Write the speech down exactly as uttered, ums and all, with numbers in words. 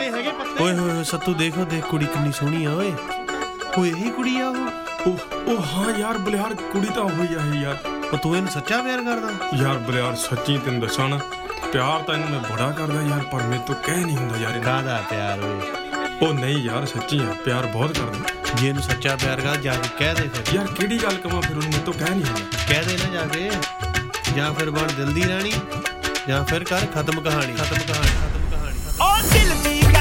ਹੈਗੇ ਪੱਤੇ। ਓਏ ਹੋਏ ਸੱਤੂ ਦੇਖੋ ਦੇਖ ਕੁੜੀ ਕਿੰਨੀ ਸੋਹਣੀ ਆ ਓਏ। ਉਹ ਇਹੀ ਕੁੜੀ ਆ ਉਹ? ਉਹ ਹਾਂ ਯਾਰ ਬਲਿਆਰ ਕੁੜੀ ਤਾਂ ਉਹੀ ਆ ਇਹ ਯਾਰ। ਉਹ ਤੂੰ ਇਹਨੂੰ ਸੱਚਾ ਪਿਆਰ ਕਰਦਾ? ਯਾਰ ਬਲਿਆਰ ਸੱਚੀ ਤੈਨੂੰ ਦੱਸਾਂ ਨਾ, ਪਿਆਰ ਤਾਂ ਇਹਨੂੰ ਮੈਂ ਬੜਾ ਕਰਦਾ ਯਾਰ, ਪਰ ਮੇਰੇ ਤੋਂ ਕਹਿ ਨਹੀਂ ਹੁੰਦਾ ਯਾਰ। ਕਾਹਦਾ ਪਿਆਰ ਓਏ? ਉਹ ਨਹੀਂ ਯਾਰ ਸੱਚੀ ਆ, ਪਿਆਰ ਬਹੁਤ ਕਰਦਾ। ਜੇ ਇਹਨੂੰ ਸੱਚਾ ਪਿਆਰ ਕਰ ਜਾ ਕੇ ਕਹਿ ਦੇ ਫਿਰ। ਯਾਰ ਕਿਹੜੀ ਗੱਲ ਕਵਾਂ ਫਿਰ ਉਹਨੂੰ, ਮੇਰੇ ਤੋਂ ਕਹਿ ਨਹੀਂ ਹੁੰਦਾ। ਕਹਿ ਦੇ ਨਾ ਜਾ ਕੇ, ਜਾਂ ਫਿਰ ਬਣ ਦਿਲ ਦੀ ਰਾਣੀ, ਜਾਂ ਫਿਰ ਕਰ ਖਤਮ ਕਹਾਣੀ। ਖਤਮ ਕਹਾਣੀ ਖਤਮ ਕਹਾਣੀ ਉਹ ਦਿਲ ਦੀ